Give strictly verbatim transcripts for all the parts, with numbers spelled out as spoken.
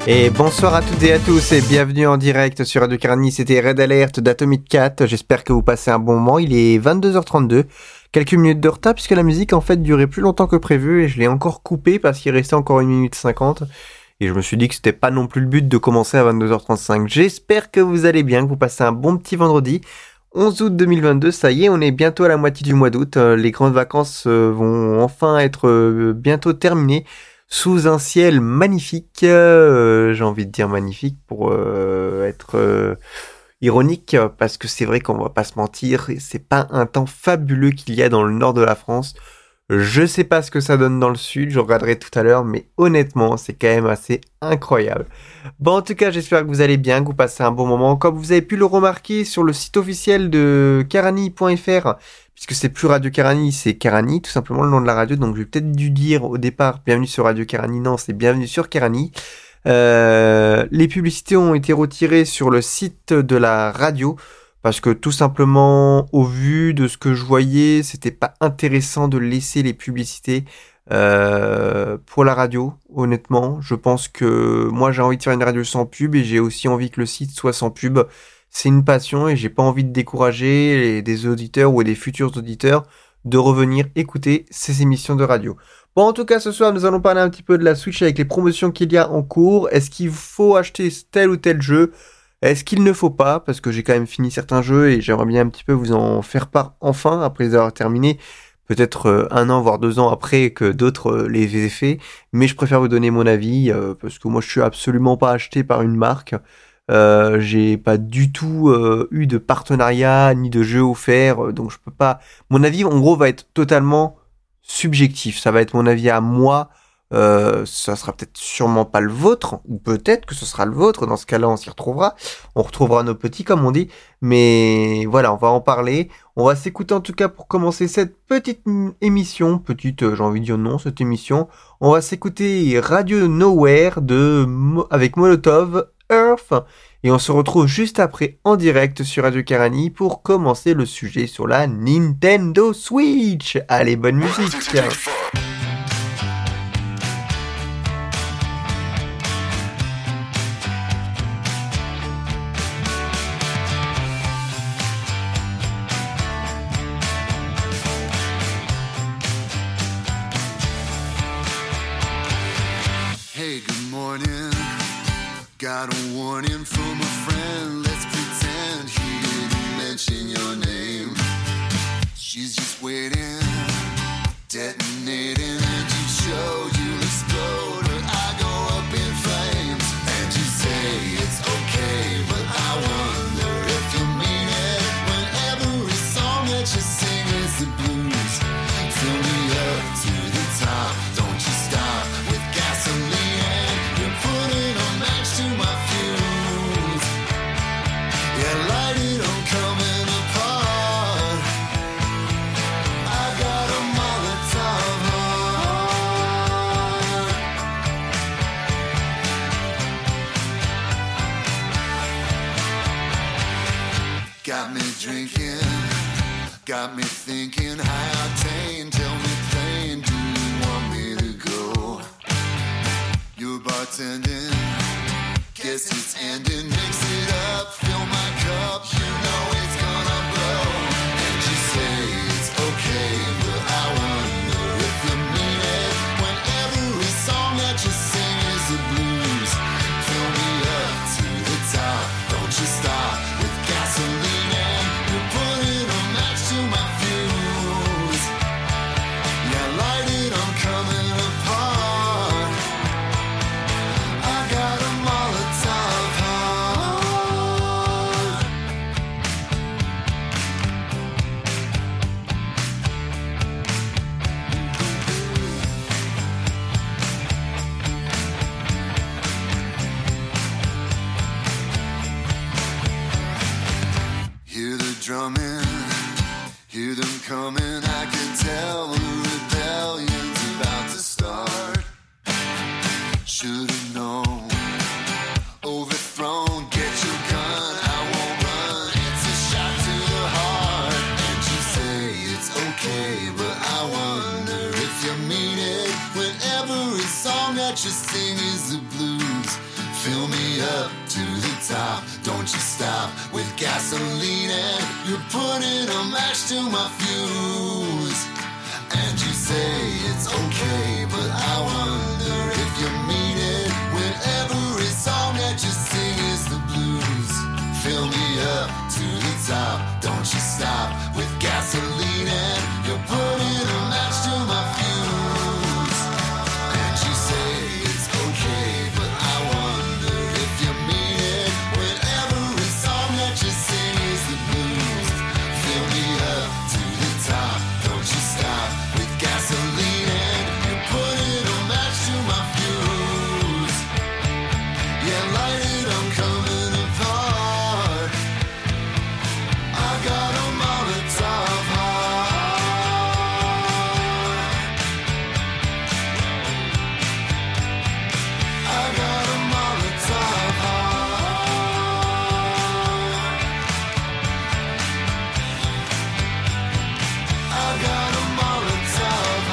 Et bonsoir à toutes et à tous et bienvenue en direct sur Radio Carani, c'était Red Alert d'Atomic Cat, j'espère que vous passez un bon moment, il est vingt-deux heures trente-deux, quelques minutes de retard puisque la musique en fait durait plus longtemps que prévu et je l'ai encore coupée parce qu'il restait encore une minute cinquante et je me suis dit que c'était pas non plus le but de commencer à vingt-deux heures trente-cinq. J'espère que vous allez bien, que vous passez un bon petit vendredi, onze août deux mille vingt-deux, ça y est, on est bientôt à la moitié du mois d'août, les grandes vacances vont enfin être bientôt terminées. Sous un ciel magnifique, euh, j'ai envie de dire magnifique pour euh, être euh, ironique, parce que c'est vrai qu'on va pas se mentir, c'est pas un temps fabuleux qu'il y a dans le nord de la France. Je sais pas ce que ça donne dans le sud, je regarderai tout à l'heure, mais honnêtement, c'est quand même assez incroyable. Bon, en tout cas, j'espère que vous allez bien, que vous passez un bon moment. Comme vous avez pu le remarquer sur le site officiel de carani point f r, puisque c'est plus Radio Carani, c'est Carani, tout simplement le nom de la radio, donc j'ai peut-être dû dire au départ, bienvenue sur Radio Carani, non, c'est bienvenue sur Carani. Euh, les publicités ont été retirées sur le site de la radio, parce que tout simplement, au vu de ce que je voyais, c'était pas intéressant de laisser les publicités euh, pour la radio, honnêtement. Je pense que moi j'ai envie de faire une radio sans pub et j'ai aussi envie que le site soit sans pub. C'est une passion et j'ai pas envie de décourager les, des auditeurs ou des futurs auditeurs de revenir écouter ces émissions de radio. Bon, en tout cas, ce soir, nous allons parler un petit peu de la Switch avec les promotions qu'il y a en cours. Est-ce qu'il faut acheter tel ou tel jeu ? Est-ce qu'il ne faut pas ? Parce que j'ai quand même fini certains jeux et j'aimerais bien un petit peu vous en faire part enfin, après les avoir terminés. Peut-être euh, un an, voire deux ans après que d'autres euh, les aient fait. Mais je préfère vous donner mon avis, euh, parce que moi, je suis absolument pas acheté par une marque. Euh, j'ai pas du tout euh, eu de partenariat, ni de jeu offert. Donc je peux pas... Mon avis, en gros, va être totalement subjectif. Ça va être mon avis à moi. Euh, ça sera peut-être sûrement pas le vôtre, ou peut-être que ce sera le vôtre, dans ce cas-là on s'y retrouvera, on retrouvera nos petits comme on dit, mais voilà, on va en parler, on va s'écouter en tout cas pour commencer cette petite émission, petite, euh, j'ai envie de dire non, cette émission, on va s'écouter Radio Nowhere de, avec Molotov, Earth, et on se retrouve juste après en direct sur Radio Carani pour commencer le sujet sur la Nintendo Switch. Allez, bonne musique. Got a warning from a friend, let's pretend he didn't mention your name. She's just waiting, detonating, and you show you'll explode, but I go up in flames. And you say it's okay, but I wonder if you mean it, when every song that you sing is the blues. Fill me up to the top, don't you stop with gasoline, you're putting a match to my fuse. Yeah, light it, I'm coming apart. I got a Molotov heart. Got me drinking, got me thinking, high octane, tell me plain, do you want me to go? You're bartending, guess it's ending, mix it up, fill my cup, you know it's gonna blow. And you say it's okay, but I wonder if you mean it, when every song that you sing is the blues. Fill me up to the top, don't you stop with gasoline, and you're putting a match to my fuse. Yeah, light it, I'm coming apart. I got a Molotov heart. Hear the drumming, hear them coming, I can tell the rebellion's about to start. Should've known, overthrown, get your gun, I won't run, it's a shot to the heart. And you say it's okay, but I wonder if you mean it, when every song that you sing is the blues. Fill me up to the top, don't you stop with gasoline and you're putting a match to my fuse. And you say it's okay, but I wonder if you mean it when every song that you sing is the blues. Fill me up to the top, don't you stop with gasoline and you're putting a match to my fuse. And you say it's okay, but I wonder if you mean it when every song that you sing is the blues. Fill me up to the top, don't you stop with gasoline and you're putting a match to my fuse. Yeah, light it, I'm coming apart. I got a Molotov heart. I got a Molotov heart. I got a Molotov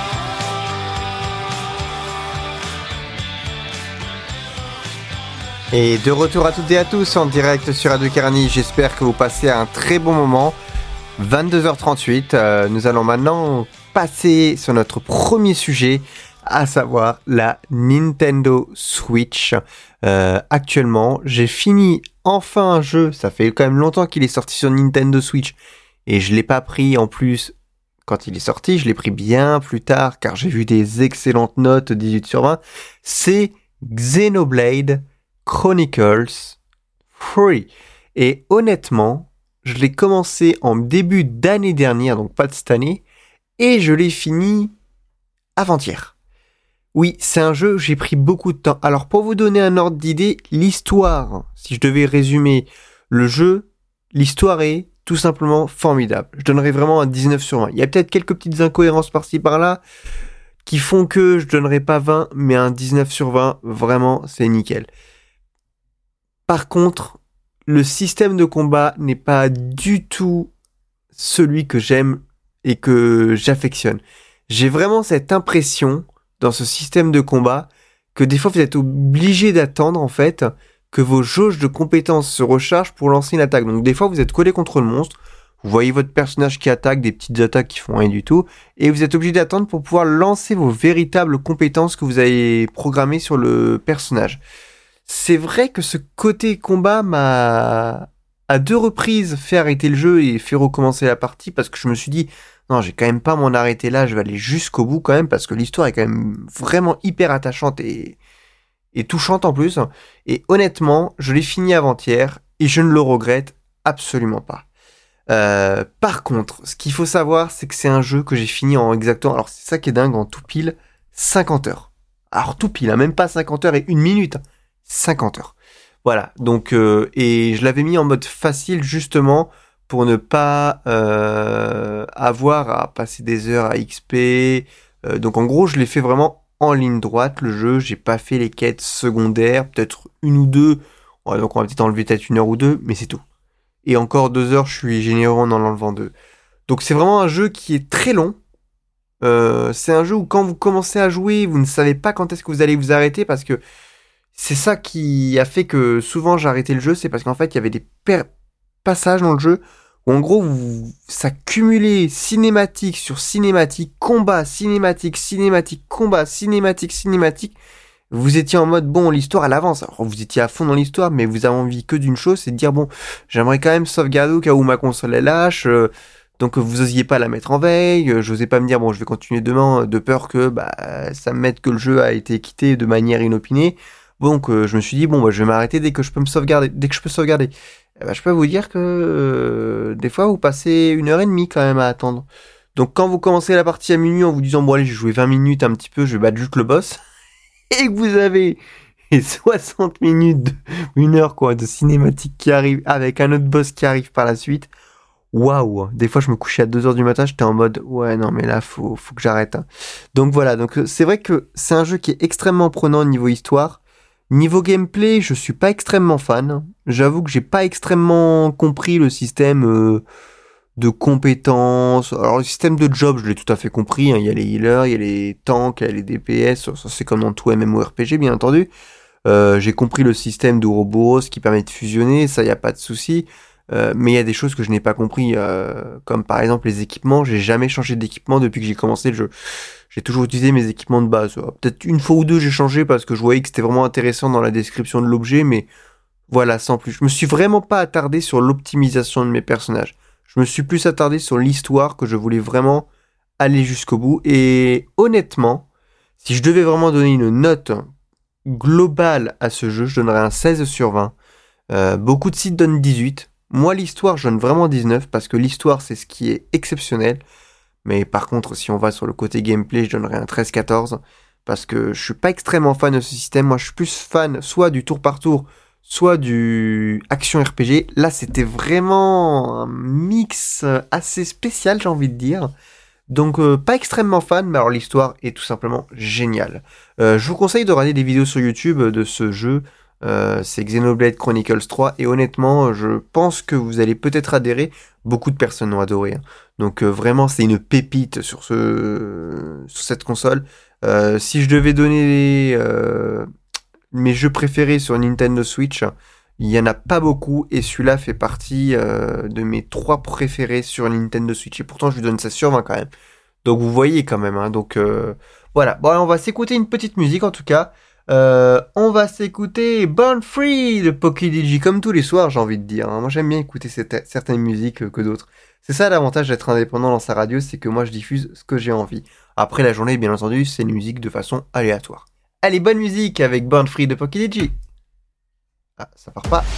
heart. Et de retour à toutes et à tous en direct sur Radio Carani, j'espère que vous passez un très bon moment. vingt-deux heures trente-huit, euh, nous allons maintenant passer sur notre premier sujet, à savoir la Nintendo Switch. Euh, actuellement, j'ai fini enfin un jeu, ça fait quand même longtemps qu'il est sorti sur Nintendo Switch, et je l'ai pas pris en plus quand il est sorti, je l'ai pris bien plus tard, car j'ai vu des excellentes notes dix-huit sur vingt, c'est Xenoblade Chronicles trois. Et honnêtement, je l'ai commencé en début d'année dernière, donc pas de cette année, et je l'ai fini avant-hier. Oui, c'est un jeu où j'ai pris beaucoup de temps. Alors pour vous donner un ordre d'idée, l'histoire, si je devais résumer le jeu, l'histoire est tout simplement formidable. Je donnerais vraiment un dix-neuf sur vingt. Il y a peut-être quelques petites incohérences par-ci par-là qui font que je donnerais pas vingt, mais un dix-neuf sur vingt, vraiment, c'est nickel. Par contre, le système de combat n'est pas du tout celui que j'aime et que j'affectionne. J'ai vraiment cette impression dans ce système de combat que des fois vous êtes obligé d'attendre en fait que vos jauges de compétences se rechargent pour lancer une attaque. Donc des fois vous êtes collé contre le monstre, vous voyez votre personnage qui attaque, des petites attaques qui font rien du tout, et vous êtes obligé d'attendre pour pouvoir lancer vos véritables compétences que vous avez programmées sur le personnage. C'est vrai que ce côté combat m'a à deux reprises fait arrêter le jeu et fait recommencer la partie parce que je me suis dit non, j'ai quand même pas m'en arrêter là, je vais aller jusqu'au bout quand même parce que l'histoire est quand même vraiment hyper attachante et, et touchante en plus. Et honnêtement, je l'ai fini avant-hier et je ne le regrette absolument pas. Euh, par contre, ce qu'il faut savoir, c'est que c'est un jeu que j'ai fini en exactement, alors c'est ça qui est dingue, en tout pile cinquante heures. Alors tout pile, hein, même pas cinquante heures et une minute, cinquante heures. Voilà, donc euh, et je l'avais mis en mode facile justement pour ne pas euh, avoir à passer des heures à X P. Euh, donc en gros, je l'ai fait vraiment en ligne droite le jeu. J'ai pas fait les quêtes secondaires, peut-être une ou deux. Ouais, donc on va peut-être enlever peut-être une heure ou deux, mais c'est tout. Et encore deux heures, je suis généreux en en enlevant deux. Donc c'est vraiment un jeu qui est très long. Euh, c'est un jeu où quand vous commencez à jouer, vous ne savez pas quand est-ce que vous allez vous arrêter parce que c'est ça qui a fait que souvent j'ai arrêté le jeu, c'est parce qu'en fait il y avait des per- passages dans le jeu où en gros vous, ça cumulait cinématique sur cinématique, combat, cinématique, cinématique, combat, cinématique, cinématique. Vous étiez en mode bon, l'histoire elle avance. Alors vous étiez à fond dans l'histoire, mais vous avez envie que d'une chose, c'est de dire bon, j'aimerais quand même sauvegarder au cas où ma console elle lâche. Euh, donc vous osiez pas la mettre en veille. Euh, j'osais pas me dire bon, je vais continuer demain de peur que bah ça me mette que le jeu a été quitté de manière inopinée. Donc euh, je me suis dit bon bah je vais m'arrêter dès que je peux me sauvegarder, dès que je peux sauvegarder. Eh ben, je peux vous dire que euh, des fois vous passez une heure et demie quand même à attendre. Donc quand vous commencez la partie à minuit en vous disant bon allez je vais jouer vingt minutes un petit peu, je vais battre juste le boss, et que vous avez soixante minutes, de, une heure quoi de cinématique qui arrive avec un autre boss qui arrive par la suite. Waouh, des fois je me couchais à deux heures du matin, j'étais en mode ouais non mais là faut faut que j'arrête. Hein. Donc voilà, donc c'est vrai que c'est un jeu qui est extrêmement prenant au niveau histoire. Niveau gameplay, je suis pas extrêmement fan. J'avoue que j'ai pas extrêmement compris le système euh, de compétences. Alors le système de job, je l'ai tout à fait compris. Hein. Il y a les healers, il y a les tanks, il y a les D P S. Ça c'est comme dans tout MMORPG bien entendu. Euh, j'ai compris le système d'Ouroboros qui permet de fusionner, ça y a pas de souci. Euh, mais il y a des choses que je n'ai pas compris, euh, comme par exemple les équipements. J'ai jamais changé d'équipement depuis que j'ai commencé le jeu. J'ai toujours utilisé mes équipements de base. Euh, Peut-être une fois ou deux j'ai changé parce que je voyais que c'était vraiment intéressant dans la description de l'objet, mais voilà, sans plus. Je me suis vraiment pas attardé sur l'optimisation de mes personnages. Je me suis plus attardé sur l'histoire que je voulais vraiment aller jusqu'au bout. Et honnêtement, si je devais vraiment donner une note globale à ce jeu, je donnerais un seize sur vingt. Euh, beaucoup de sites donnent dix-huit. Moi, l'histoire, je donne vraiment dix-neuf parce que l'histoire, c'est ce qui est exceptionnel. Mais par contre, si on va sur le côté gameplay, je donnerais un treize quatorze parce que je suis pas extrêmement fan de ce système. Moi, je suis plus fan soit du tour par tour, soit du action R P G. Là, c'était vraiment un mix euh, assez spécial, j'ai envie de dire. Donc, euh, pas extrêmement fan, mais alors l'histoire est tout simplement géniale. Euh, je vous conseille de regarder des vidéos sur YouTube de ce jeu. Euh, c'est Xenoblade Chronicles trois et honnêtement, je pense que vous allez peut-être adhérer. Beaucoup de personnes l'ont adoré, hein. Donc euh, vraiment, c'est une pépite sur ce sur cette console. Euh, si je devais donner euh, mes jeux préférés sur Nintendo Switch, il y en a pas beaucoup et celui-là fait partie euh, de mes trois préférés sur Nintendo Switch. Et pourtant, je lui donne ça sur vingt quand même. Donc vous voyez quand même, hein. Donc euh, voilà. Bon, on va s'écouter une petite musique en tout cas. Euh, on va s'écouter Born Free de PokéDigi, comme tous les soirs, j'ai envie de dire, hein. Moi, j'aime bien écouter cette- certaines musiques euh, que d'autres. C'est ça l'avantage d'être indépendant dans sa radio, c'est que moi, je diffuse ce que j'ai envie. Après la journée, bien entendu, c'est une musique de façon aléatoire. Allez, bonne musique avec Born Free de PokéDigi. Ah, ça part pas.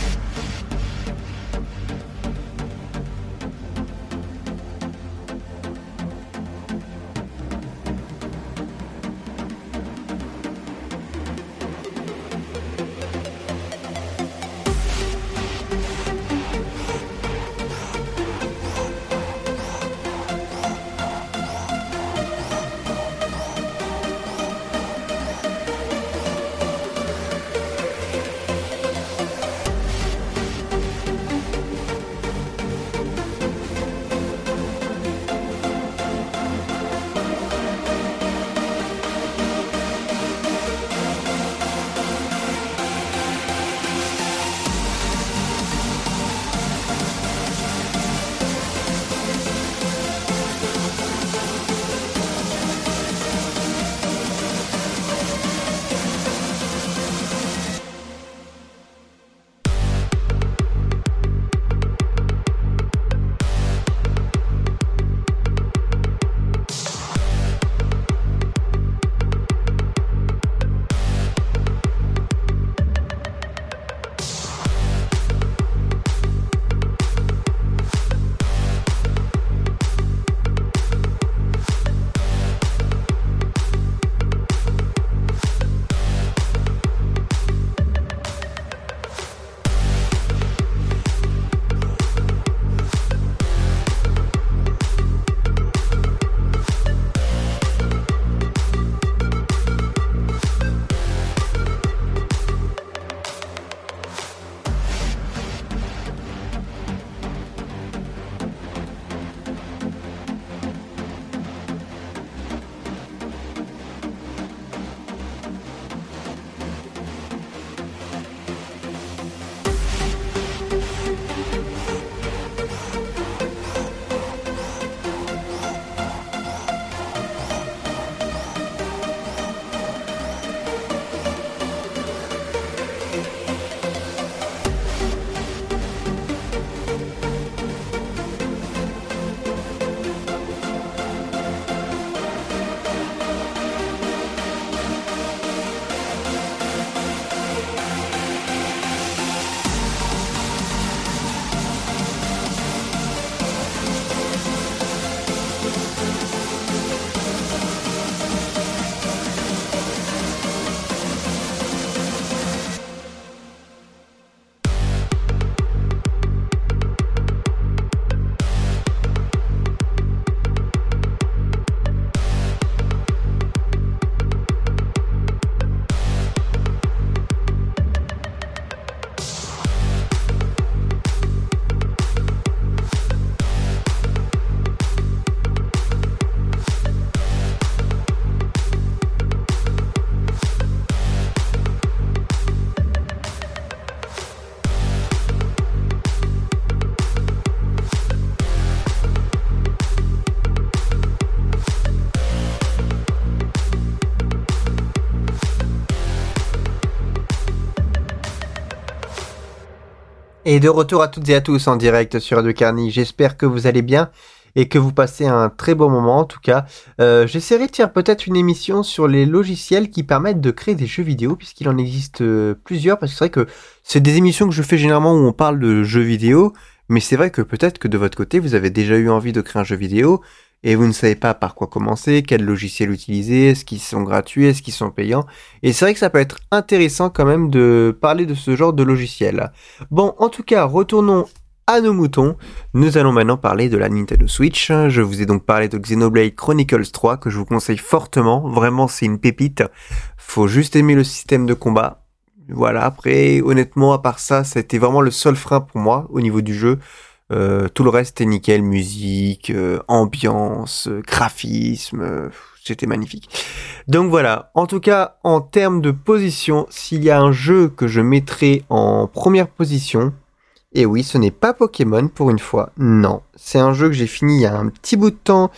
Et de retour à toutes et à tous en direct sur Radio Carny. J'espère que vous allez bien et que vous passez un très bon moment. En tout cas, euh, j'essaierai de faire peut-être une émission sur les logiciels qui permettent de créer des jeux vidéo, puisqu'il en existe euh, plusieurs. Parce que c'est vrai que c'est des émissions que je fais généralement où on parle de jeux vidéo, mais c'est vrai que peut-être que de votre côté, vous avez déjà eu envie de créer un jeu vidéo et vous ne savez pas par quoi commencer, quel logiciel utiliser, est-ce qu'ils sont gratuits, est-ce qu'ils sont payants. Et c'est vrai que ça peut être intéressant quand même de parler de ce genre de logiciel. Bon, en tout cas, retournons à nos moutons. Nous allons maintenant parler de la Nintendo Switch. Je vous ai donc parlé de Xenoblade Chronicles trois, que je vous conseille fortement. Vraiment, c'est une pépite. Faut juste aimer le système de combat. Voilà, après, honnêtement, à part ça, c'était vraiment le seul frein pour moi au niveau du jeu. Euh, tout le reste est nickel, musique, euh, ambiance, euh, graphisme, euh, c'était magnifique. Donc voilà, en tout cas, en termes de position, s'il y a un jeu que je mettrais en première position, et oui, ce n'est pas Pokémon pour une fois, non. C'est un jeu que j'ai fini il y a un petit bout de temps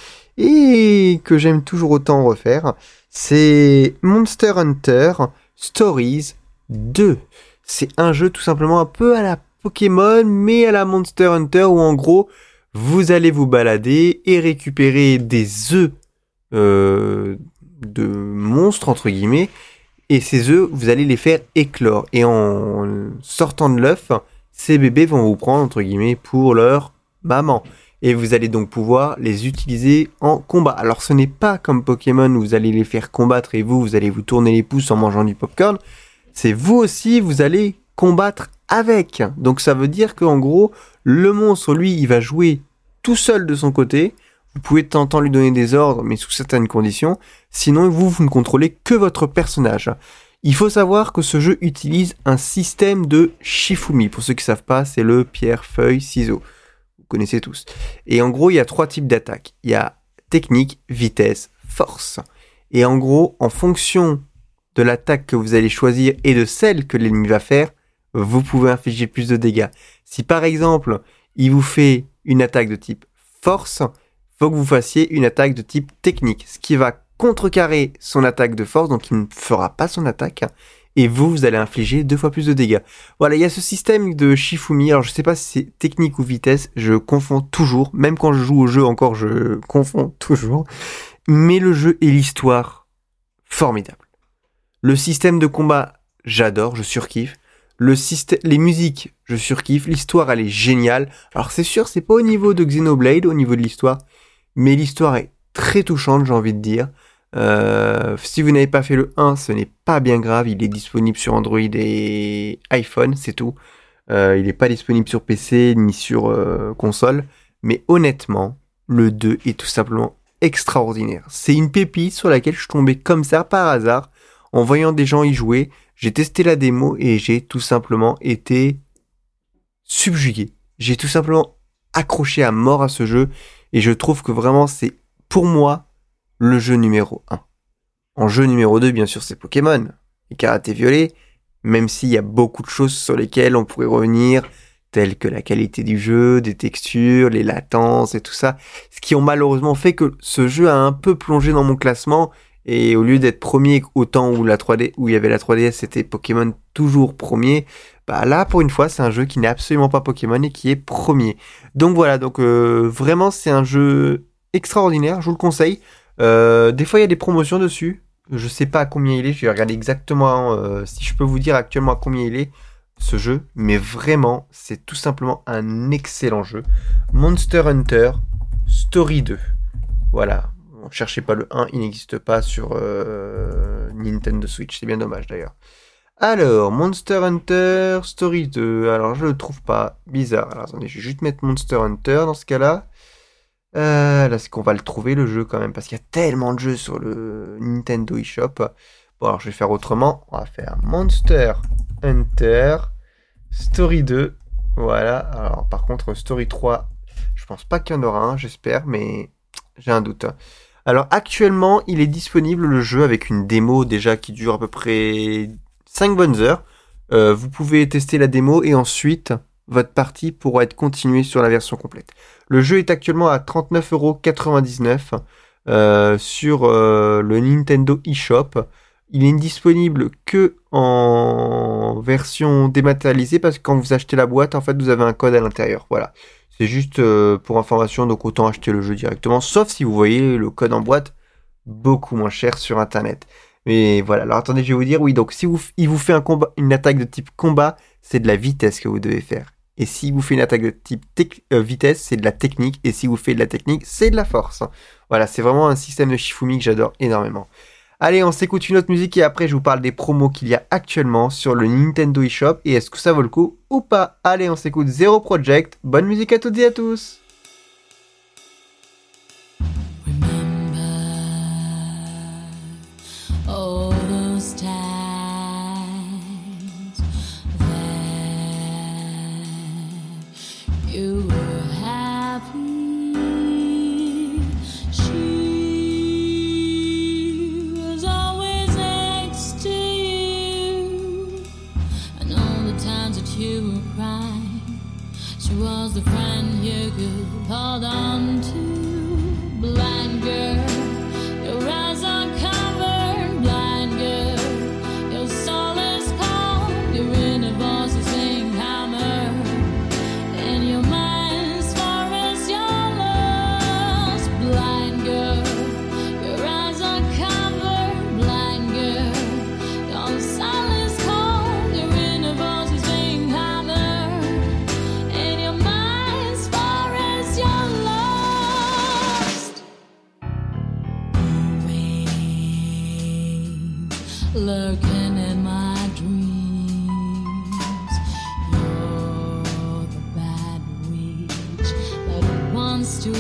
et que j'aime toujours autant refaire. C'est Monster Hunter Stories deux. C'est un jeu tout simplement un peu à la Pokémon, mais à la Monster Hunter, où en gros, vous allez vous balader et récupérer des œufs euh, de monstres, entre guillemets, et ces œufs, vous allez les faire éclore. Et en sortant de l'œuf, ces bébés vont vous prendre, entre guillemets, pour leur maman. Et vous allez donc pouvoir les utiliser en combat. Alors ce n'est pas comme Pokémon où vous allez les faire combattre et vous, vous allez vous tourner les pouces en mangeant du popcorn. C'est vous aussi, vous allez combattre avec. Donc ça veut dire qu'en gros, le monstre, lui, il va jouer tout seul de son côté. Vous pouvez de temps en temps lui donner des ordres, mais sous certaines conditions. Sinon, vous, vous ne contrôlez que votre personnage. Il faut savoir que ce jeu utilise un système de Shifumi. Pour ceux qui ne savent pas, c'est le pierre, feuille, ciseaux. Vous connaissez tous. Et en gros, il y a trois types d'attaques. Il y a technique, vitesse, force. Et en gros, en fonction de l'attaque que vous allez choisir et de celle que l'ennemi va faire, vous pouvez infliger plus de dégâts. Si par exemple, il vous fait une attaque de type force, faut que vous fassiez une attaque de type technique, ce qui va contrecarrer son attaque de force, donc il ne fera pas son attaque, et vous, vous allez infliger deux fois plus de dégâts. Voilà, il y a ce système de Shifumi, alors je sais pas si c'est technique ou vitesse, je confonds toujours, même quand je joue au jeu encore, je confonds toujours, mais le jeu et l'histoire, formidable. Le système de combat, j'adore, je surkiffe. Le système, les musiques, je surkiffe. L'histoire, elle est géniale. Alors c'est sûr, c'est pas au niveau de Xenoblade, au niveau de l'histoire, mais l'histoire est très touchante, j'ai envie de dire. Euh, si vous n'avez pas fait le un, ce n'est pas bien grave. Il est disponible sur Android et iPhone, c'est tout. Euh, il n'est pas disponible sur P C ni sur euh, console. Mais honnêtement, le deux est tout simplement extraordinaire. C'est une pépite sur laquelle je suis tombé comme ça par hasard en voyant des gens y jouer. J'ai testé la démo et j'ai tout simplement été subjugué. J'ai tout simplement accroché à mort à ce jeu et je trouve que vraiment c'est pour moi le jeu numéro un. En jeu numéro deux, bien sûr, c'est Pokémon et Karaté Violet, même s'il y a beaucoup de choses sur lesquelles on pourrait revenir, telles que la qualité du jeu, des textures, les latences et tout ça, ce qui ont malheureusement fait que ce jeu a un peu plongé dans mon classement. Et au lieu d'être premier au temps où la trois D, où il y avait la trois D S, c'était Pokémon toujours premier. Bah là, pour une fois, c'est un jeu qui n'est absolument pas Pokémon et qui est premier. Donc voilà, donc euh, vraiment, c'est un jeu extraordinaire. Je vous le conseille. Euh, des fois, il y a des promotions dessus. Je sais pas à combien il est. Je vais regarder exactement euh, si je peux vous dire actuellement à combien il est ce jeu. Mais vraiment, c'est tout simplement un excellent jeu. Monster Hunter Story deux. Voilà. Cherchez pas le un, il n'existe pas sur euh, Nintendo Switch, c'est bien dommage d'ailleurs. Alors, Monster Hunter Story deux, alors je le trouve pas, bizarre. Alors attendez, je vais juste mettre Monster Hunter dans ce cas-là. Euh, là, c'est qu'on va le trouver le jeu quand même, parce qu'il y a tellement de jeux sur le Nintendo eShop. Bon, alors je vais faire autrement, on va faire Monster Hunter Story deux. Voilà, alors par contre, Story trois, je pense pas qu'il y en aura un, j'espère, mais j'ai un doute. Alors actuellement, il est disponible le jeu avec une démo déjà qui dure à peu près cinq bonnes heures. Euh, vous pouvez tester la démo et ensuite votre partie pourra être continuée sur la version complète. Le jeu est actuellement à trente-neuf euros quatre-vingt-dix-neuf euh, sur euh, le Nintendo eShop. il est disponible que en version dématérialisée parce que quand vous achetez la boîte, en fait, vous avez un code à l'intérieur. Voilà. C'est juste euh, pour information, donc autant acheter le jeu directement, sauf si vous voyez le code en boîte beaucoup moins cher sur internet. Mais voilà, alors attendez, je vais vous dire, oui, donc si vous, il vous fait un combat, une attaque de type combat, c'est de la vitesse que vous devez faire. Et si vous fait une attaque de type tec- euh, vitesse, c'est de la technique. Et si vous faites de la technique, c'est de la force. Voilà, c'est vraiment un système de Shifumi que j'adore énormément. Allez, on s'écoute une autre musique et après je vous parle des promos qu'il y a actuellement sur le Nintendo eShop et est-ce que ça vaut le coup ou pas. Allez, on s'écoute Zero Project. Bonne musique à toutes et à tous. All those times that you were happy. She was always next to you, and all the times that you were crying, she was the friend you could hold on to. Blind girl, your eyes are covered. Blind girl, your soul is cold. Your inner voice is being hammered, and your mind's far as you're lost. Blind girl, your eyes are covered. Blind girl, your soul is cold. Your inner voice is being hammered, and your mind's far as you're lost. Lurking in my dreams, you're the bad witch that wants to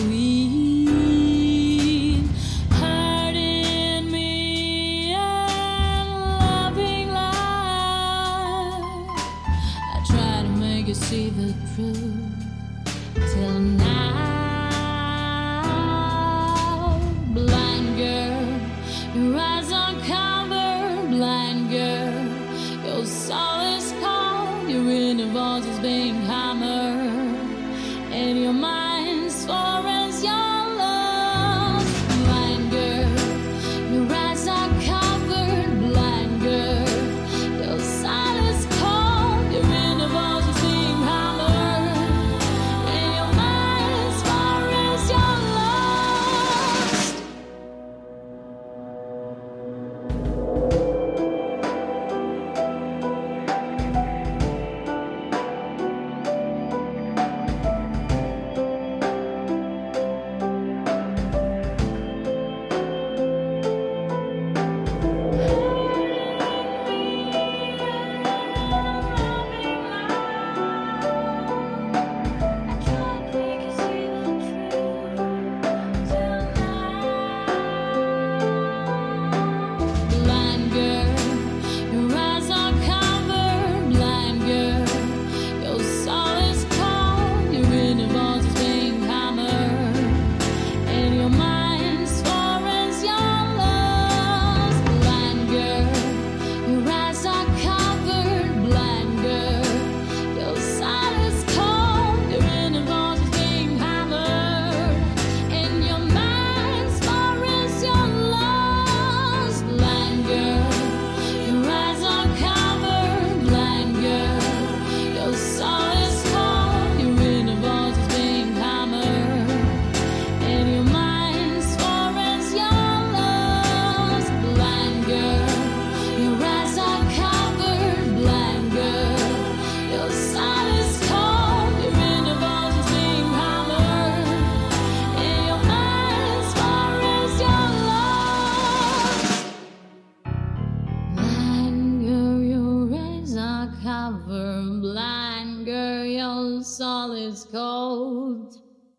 eat, hurting me and loving life. I try to make you see the truth till now. Blind girl, your eyes are covered. Blind girl, your soul is cold. Your inner voice is being hammered, and your mind's far as you're lost. Blind girl, your eyes are covered. Blind girl, your soul is cold. Your inner voice is being hammered, and your mind's far as you're lost. Blind girl, your eyes are covered. Blind girl, your soul is cold. Your inner voice is being hammered, and your mind's far as you're lost. Blind girl, your eyes are covered. Blind girl, your soul is cold. Your inner voice is being hammered, and your mind's far as you're lost. Blind girl, your eyes are covered. Blind girl, your soul is cold. Your inner voice is being hammered, and your mind's far as you're lost. Blind girl, your eyes are covered. Blind girl, your soul is cold. Your inner voice is being hammered, and your mind's far as you're lost. Blind girl, your eyes are covered. Blind girl, your soul is cold.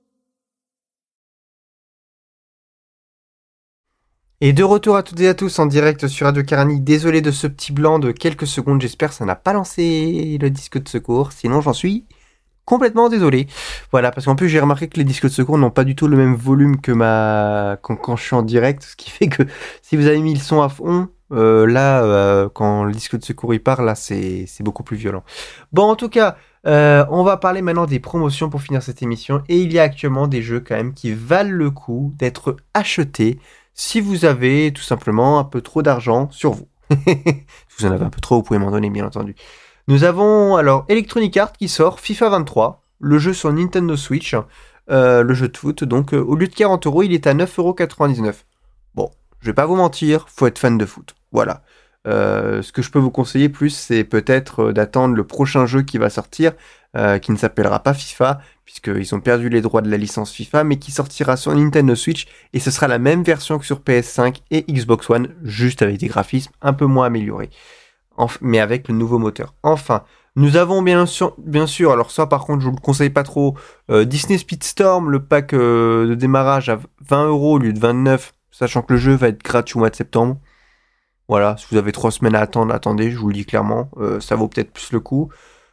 Et de retour à toutes et à tous en direct sur Radio Carani. Désolé de ce petit blanc de quelques secondes, j'espère que ça n'a pas lancé le disque de secours, sinon j'en suis complètement désolé. Voilà, parce qu'en plus j'ai remarqué que les disques de secours n'ont pas du tout le même volume que ma quand, quand je suis en direct, ce qui fait que si vous avez mis le son à fond, euh, là, euh, quand le disque de secours il part, là c'est c'est beaucoup plus violent. Bon, en tout cas, euh, on va parler maintenant des promotions pour finir cette émission, et il y a actuellement des jeux quand même qui valent le coup d'être achetés si vous avez tout simplement un peu trop d'argent sur vous. Si vous en avez un peu trop, vous pouvez m'en donner, bien entendu. Nous avons alors Electronic Arts qui sort FIFA vingt-trois, le jeu sur Nintendo Switch, euh, le jeu de foot. Donc, euh, au lieu de quarante euros, il est à neuf euros quatre-vingt-dix-neuf. Bon, je vais pas vous mentir, faut être fan de foot. Voilà. Euh, ce que je peux vous conseiller plus, c'est peut-être euh, d'attendre le prochain jeu qui va sortir, euh, qui ne s'appellera pas FIFA, puisqu'ils ont perdu les droits de la licence FIFA, mais qui sortira sur Nintendo Switch, et ce sera la même version que sur P S cinq et Xbox One, juste avec des graphismes un peu moins améliorés, Enf- mais avec le nouveau moteur. Enfin, nous avons bien sûr, bien sûr, alors ça par contre je vous le conseille pas trop, euh, Disney Speedstorm, le pack euh, de démarrage à vingt euros au lieu de vingt-neuf, sachant que le jeu va être gratuit au mois de septembre. Voilà, si vous avez trois semaines à attendre, attendez, je vous le dis clairement, euh, ça vaut peut-être plus le coup.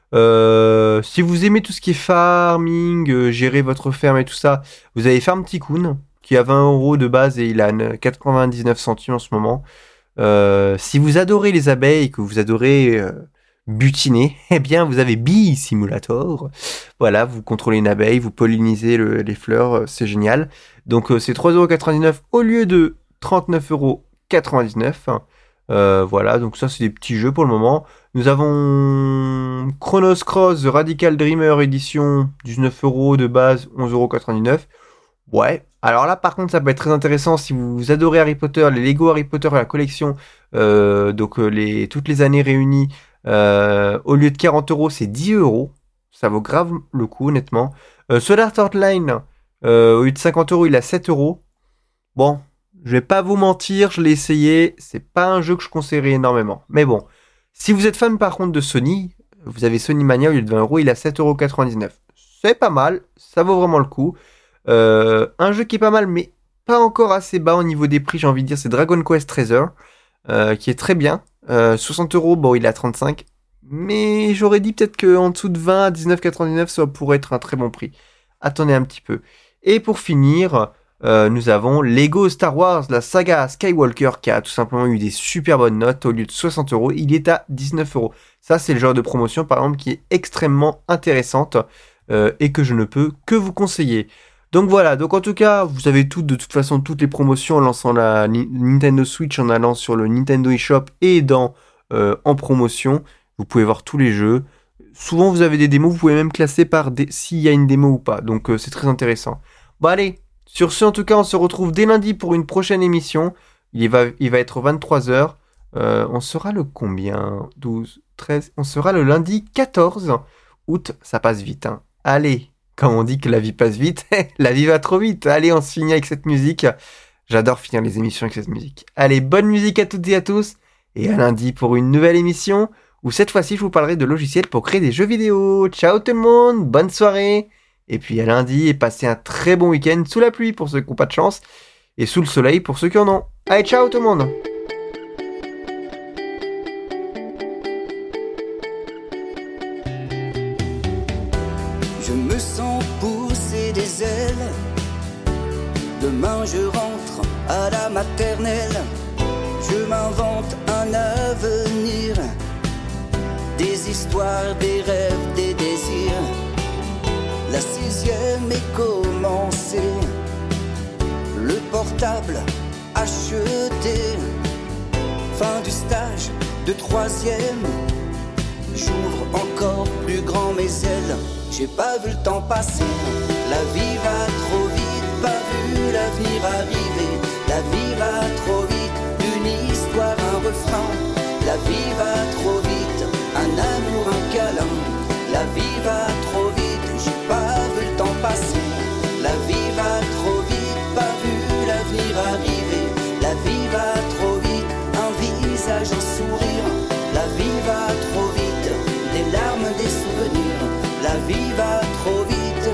Euh, si vous aimez tout ce qui est farming, euh, gérer votre ferme et tout ça, vous avez Farm Tycoon, qui a vingt euros de base et il a quatre-vingt-dix-neuf centimes en ce moment. Euh, si vous adorez les abeilles et que vous adorez euh, butiner, eh bien vous avez Bee Simulator. Voilà, vous contrôlez une abeille, vous pollinisez le, les fleurs, euh, c'est génial. Donc euh, c'est trois euros quatre-vingt-dix-neuf au lieu de trente-neuf euros quatre-vingt-dix-neuf. Euh, voilà, donc ça c'est des petits jeux pour le moment. Nous avons Chronos Cross The Radical Dreamer édition, dix-neuf euros de base, onze euros quatre-vingt-dix-neuf. Ouais, alors là par contre ça peut être très intéressant si vous adorez Harry Potter, les Lego Harry Potter et la collection, euh, donc euh, les, toutes les années réunies, euh, au lieu de quarante euros c'est dix euros. Ça vaut grave le coup honnêtement. Euh, Sword Art Online, euh, au lieu de cinquante euros il a sept euros. Bon, je vais pas vous mentir, je l'ai essayé, c'est pas un jeu que je conseillerais énormément. Mais bon, si vous êtes fan par contre de Sony, vous avez Sony Mania au lieu de vingt euros, il a sept euros quatre-vingt-dix-neuf. C'est pas mal, ça vaut vraiment le coup. Euh, un jeu qui est pas mal, mais pas encore assez bas au niveau des prix, j'ai envie de dire, c'est Dragon Quest Treasure, euh, qui est très bien. Euh, soixante euros, bon, il est à trente-cinq, mais j'aurais dit peut-être qu'en dessous de vingt à dix-neuf euros quatre-vingt-dix-neuf, ça pourrait être un très bon prix. Attendez un petit peu. Et pour finir... Euh, nous avons Lego Star Wars, la saga Skywalker, qui a tout simplement eu des super bonnes notes. Au lieu de soixante euros, il est à dix-neuf euros. Ça, c'est le genre de promotion, par exemple, qui est extrêmement intéressante euh, et que je ne peux que vous conseiller. Donc voilà, donc en tout cas, vous avez tout, de toute façon toutes les promotions en lançant la Ni- Nintendo Switch, en allant sur le Nintendo eShop et dans euh, en promotion. Vous pouvez voir tous les jeux. Souvent, vous avez des démos, vous pouvez même classer par dé- s'il y a une démo ou pas. Donc euh, c'est très intéressant. Bon allez. Sur ce, en tout cas, on se retrouve dès lundi pour une prochaine émission. Il va, il va être vingt-trois heures. Euh, on sera le combien ? douze, treize. On sera le lundi quatorze août. Ça passe vite, hein. Allez, comme on dit que la vie passe vite, la vie va trop vite. Allez, on se finit avec cette musique. J'adore finir les émissions avec cette musique. Allez, bonne musique à toutes et à tous. Et à lundi pour une nouvelle émission où cette fois-ci, je vous parlerai de logiciels pour créer des jeux vidéo. Ciao tout le monde, bonne soirée. Et puis à lundi, et passez un très bon week-end sous la pluie pour ceux qui n'ont pas de chance, et sous le soleil pour ceux qui en ont. Allez, ciao tout le monde! Je me sens pousser des ailes. Demain je rentre à la maternelle. Je m'invente un avenir. Des histoires, des rêves, des désirs. La sixième est commencée, le portable acheté, fin du stage de troisième, j'ouvre encore plus grand mes ailes, j'ai pas vu le temps passer, la vie va trop vite, pas vu l'avenir arriver, la vie va trop vite, une histoire, un refrain, la vie va trop vite, un amour, un câlin, la vie va trop vite. J'ai pas vu le temps passer, la vie va trop vite, pas vu l'avenir arriver, la vie va trop vite, un visage, un sourire, la vie va trop vite, des larmes, des souvenirs, la vie va trop vite,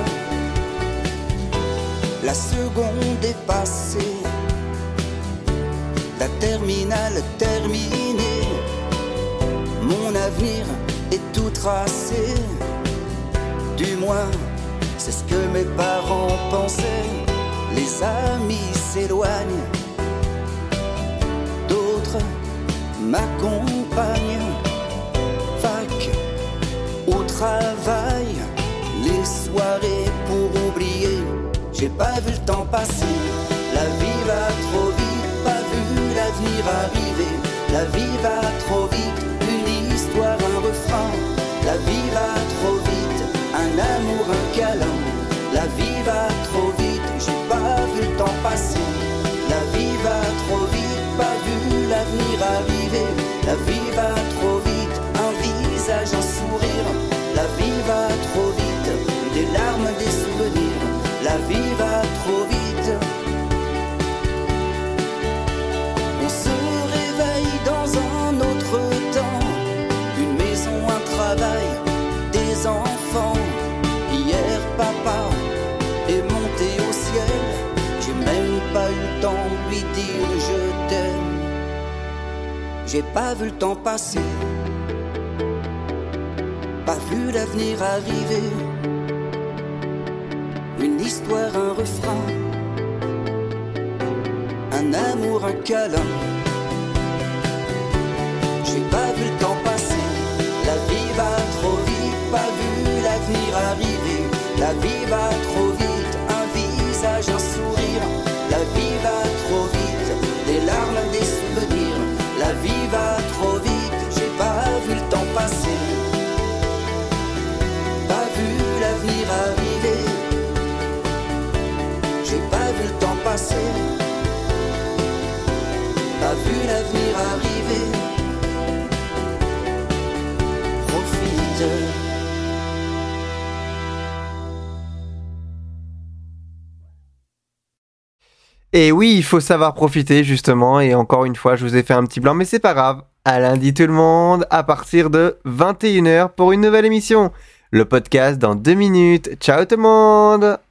la seconde est passée, la terminale terminée, mon avenir est tout tracé. Du moins, c'est ce que mes parents pensaient. Les amis s'éloignent, d'autres m'accompagnent. Fac, au travail, les soirées pour oublier. J'ai pas vu le temps passer, la vie va trop vite, pas vu l'avenir arriver. La vie va trop vite, une histoire, un refrain. La vie va trop vite, un amour, un câlin. La vie va trop vite, j'ai pas vu le temps passer. La vie va trop vite, pas vu l'avenir arriver. La vie va trop vite, un visage, un sourire. La vie va trop vite, des larmes, des souvenirs. La vie va trop vite. On se réveille dans un autre temps. Une maison, un travail, des enfants. Hier papa est monté au ciel. J'ai même pas eu le temps de lui dire je t'aime. J'ai pas vu le temps passer, pas vu l'avenir arriver. Une histoire, un refrain, un amour, un câlin. J'ai pas vu le temps passer, la vie va trop vite, pas vu l'avenir arriver. La vie va trop vite, un visage, un sourire. La vie va trop vite, des larmes, des souvenirs. La vie va trop vite, j'ai pas vu le temps passer, pas vu l'avenir arriver. J'ai pas vu le temps passer, pas vu l'avenir arriver. Profite. Et oui, il faut savoir profiter justement, et encore une fois, je vous ai fait un petit blanc, mais c'est pas grave. À lundi tout le monde, à partir de vingt et une heures pour une nouvelle émission. Le podcast dans deux minutes. Ciao tout le monde!